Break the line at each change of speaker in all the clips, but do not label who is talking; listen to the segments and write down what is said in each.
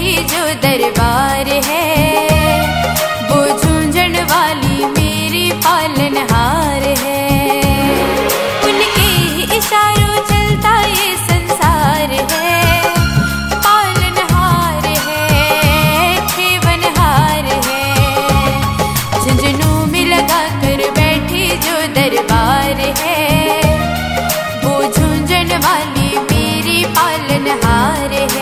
बैठी जो दरबार है, वो झूंझण वाली मेरी पालनहार है। उनके ही इशारों चलता ये संसार है, पालनहार है, खेवनहार है। झुंझुनों में लगा कर बैठी जो दरबार है, वो झूंझण वाली मेरी पालनहार है।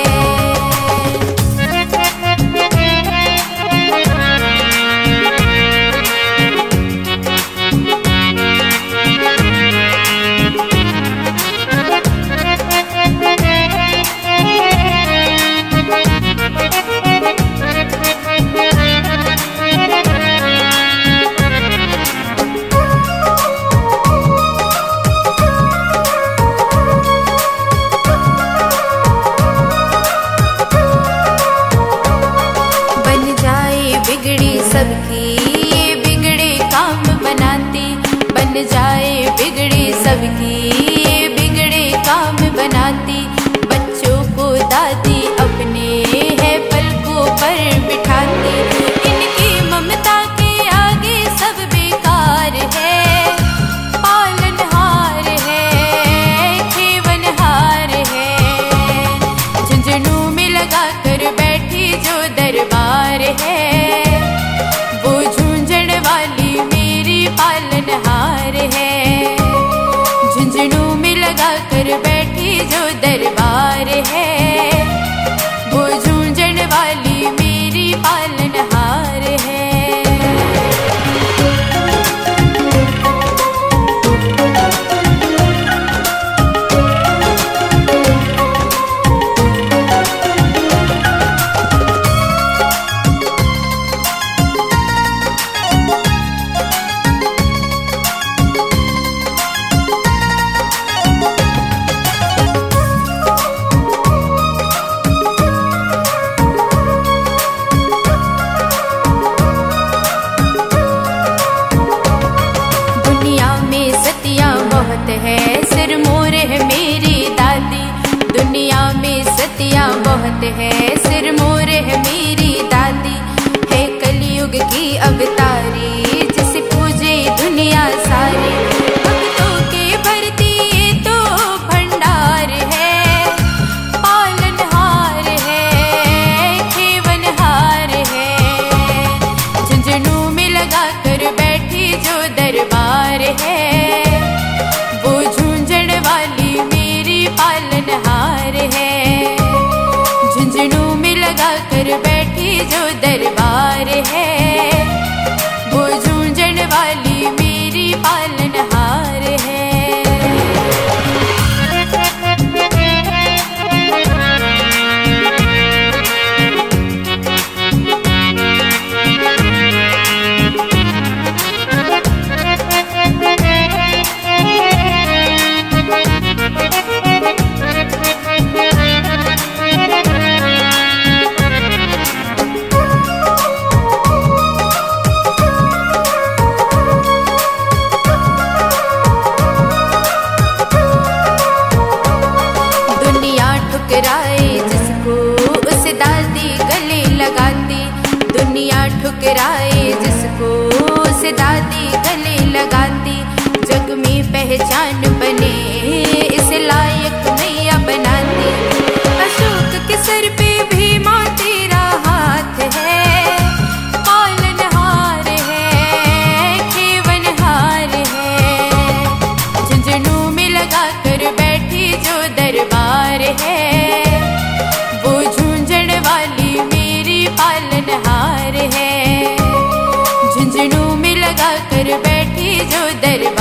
सबकी ये बिगड़े काम बनाती, बन जाए बिगड़े सबकी ये बिगड़े काम बनाती। बच्चों को दादी अपने है पलकों पर बिठाती, इनकी ममता के आगे सब बेकार है। पालनहार है, खेवनहार है। झुंझुनों में लगा कर बैठी जो दरबार है, पालनहार है। झुंझुनों में लगा कर बैठी जो दरबार है, वो झूंझण वाली मेरी पालनहार है। है सिर मोरे है मेरी दादी, दुनिया में सतियाँ बहुत है सिर मोरे है मेरी दादी। है कलयुग की अवतारी जिसे पूजे दुनिया सारी, भक्तों के भरती ये तो भंडार है। पालनहार है, खेवनहार है। झुंझुनों में लगा कर बैठी जो दरबार है, पालनहार है। झुंझुनों में लगा कर बैठी जो दरबार है, वो झूंझण वाली मेरी पालनहार है। ठुकराए जिसको उसे दादी गले लगाती, दुनिया ठुकराए जिसको उसे दादी गले लगाती। जग में पहचान बने इसे लायक मैया बनाती, अशोक के सर पे भी माँ तेरा हाथ है। पालनहार है, खेवनहार है। झुंझुनों में लगा कर बैठी जो दरबार है, वो झूंझण वाली मेरी पालनहार है। झुंझुनों में लगा कर बैठी जो दरबार